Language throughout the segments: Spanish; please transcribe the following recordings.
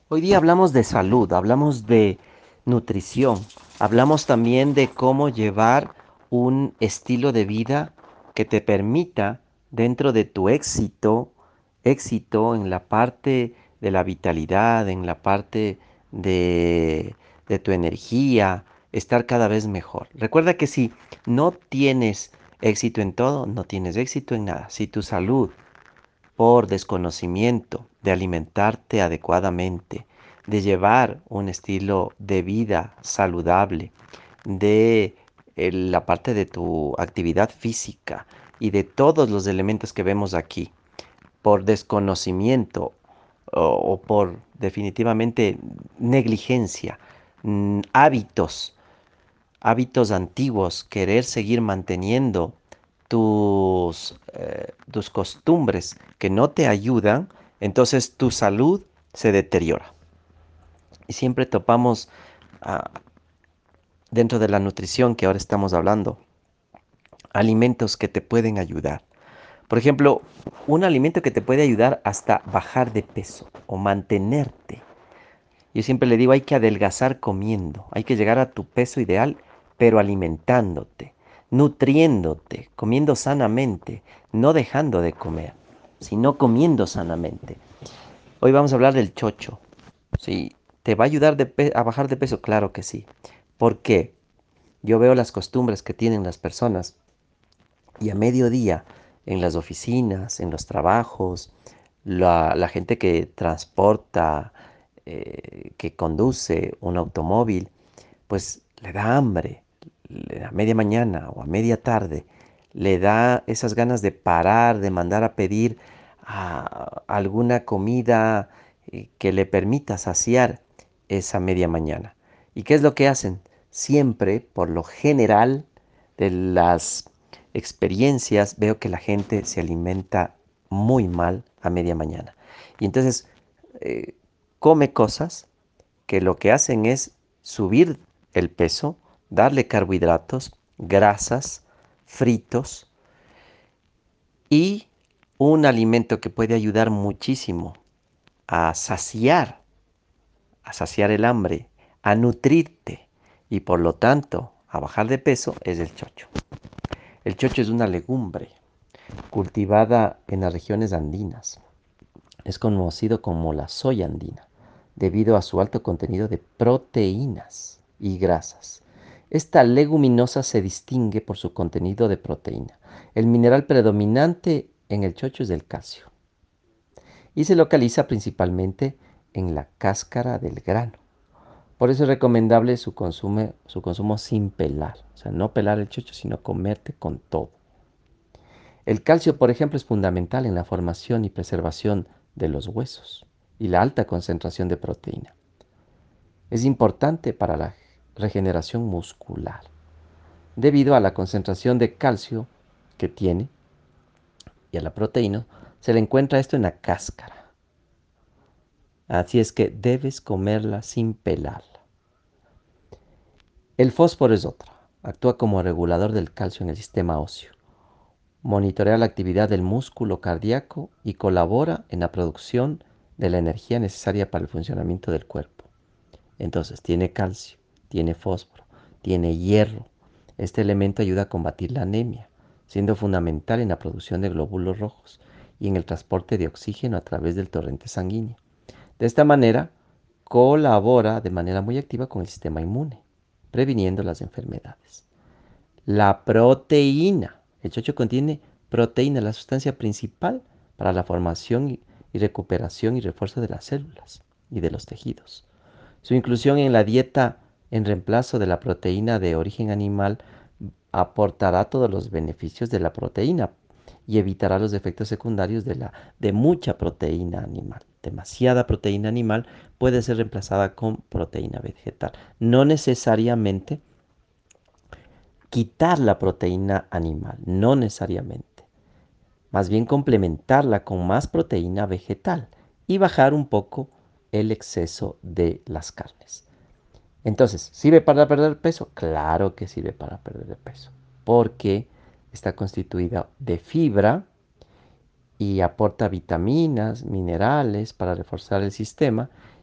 Hoy día hablamos de salud, hablamos de nutrición, hablamos también de cómo llevar un estilo de vida que te permita, dentro de tu éxito en la parte de la vitalidad, en la parte de, de tu energía, estar cada vez mejor. Recuerda que si no tienes éxito en todo, no tienes éxito en nada. Si tu salud por desconocimiento de alimentarte adecuadamente, de llevar un estilo de vida saludable, de la parte de tu actividad física y de todos los elementos que vemos aquí, por desconocimiento o por definitivamente negligencia, hábitos antiguos, querer seguir manteniendo tus costumbres que no te ayudan, entonces tu salud se deteriora. Y siempre topamos ah, dentro de la nutrición que ahora estamos hablando, alimentos que te pueden ayudar. Por ejemplo, un alimento que te puede ayudar hasta bajar de peso o mantenerte. Yo siempre le digo, hay que adelgazar comiendo, hay que llegar a tu peso ideal, pero alimentándote, nutriéndote, comiendo sanamente, no dejando de comer, sino comiendo sanamente. Hoy vamos a hablar del chocho. ¿Sí? ¿Te va a ayudar a bajar de peso? Claro que sí. ¿Por qué? Yo veo las costumbres que tienen las personas y a mediodía en las oficinas, en los trabajos, la gente que transporta, que conduce un automóvil, pues le da hambre, a media mañana o a media tarde, le da esas ganas de parar, de mandar a pedir alguna comida que le permita saciar esa media mañana. ¿Y qué es lo que hacen? Siempre, por lo general, de las experiencias, veo que la gente se alimenta muy mal a media mañana. Y entonces eh, come cosas que lo que hacen es subir el peso, darle carbohidratos, grasas, fritos y un alimento que puede ayudar muchísimo a saciar el hambre, a nutrirte y por lo tanto a bajar de peso es el chocho. El chocho es una legumbre cultivada en las regiones andinas. Es conocido como la soya andina, debido a su alto contenido de proteínas y grasas. Esta leguminosa se distingue por su contenido de proteína. El mineral predominante en el chocho es el calcio y se localiza principalmente en la cáscara del grano. Por eso es recomendable su consumo sin pelar, o sea, no pelar el chocho, sino comerte con todo. El calcio, por ejemplo, es fundamental en la formación y preservación de los huesos y la alta concentración de proteína. Es importante para la regeneración muscular, debido a la concentración de calcio que tiene y a la proteína, se le encuentra esto en la cáscara. Así es que debes comerla sin pelarla. El fósforo es otra. Actúa como regulador del calcio en el sistema óseo. Monitorea la actividad del músculo cardíaco y colabora en la producción de la energía necesaria para el funcionamiento del cuerpo. Entonces, tiene calcio, tiene fósforo, tiene hierro. Este elemento ayuda a combatir la anemia, siendo fundamental en la producción de glóbulos rojos y en el transporte de oxígeno a través del torrente sanguíneo. De esta manera, colabora de manera muy activa con el sistema inmune, previniendo las enfermedades. La proteína. El chocho contiene proteína, la sustancia principal para la formación y recuperación y refuerzo de las células y de los tejidos. Su inclusión en la dieta en reemplazo de la proteína de origen animal aportará todos los beneficios de la proteína y evitará los efectos secundarios de mucha proteína animal. Demasiada proteína animal puede ser reemplazada con proteína vegetal. No necesariamente quitar la proteína animal, no necesariamente. Más bien complementarla con más proteína vegetal y bajar un poco el exceso de las carnes. Entonces, ¿sirve para perder peso? Claro que sirve para perder peso, porque está constituida de fibra y aporta vitaminas, minerales para reforzar el sistema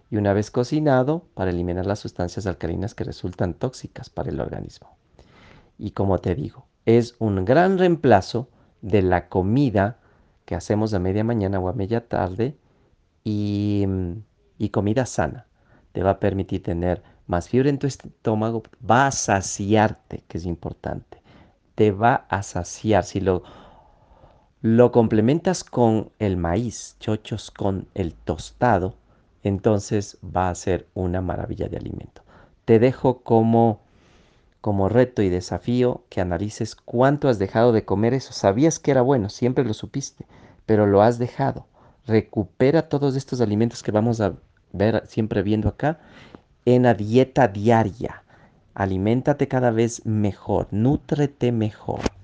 y una vez cocinado para eliminar las sustancias alcalinas que resultan tóxicas para el organismo. Y como te digo, es un gran reemplazo de la comida que hacemos a media mañana o a media tarde y, y comida sana. Te va a permitir tener más fibra en tu estómago, va a saciarte, que es importante. Te va a saciar. Si lo complementas con el maíz, chochos con el tostado, entonces va a ser una maravilla de alimento. Te dejo como reto y desafío que analices cuánto has dejado de comer eso. Sabías que era bueno, siempre lo supiste, pero lo has dejado. Recupera todos estos alimentos que vamos a ver siempre viendo acá en la dieta diaria. Aliméntate cada vez mejor, nútrete mejor.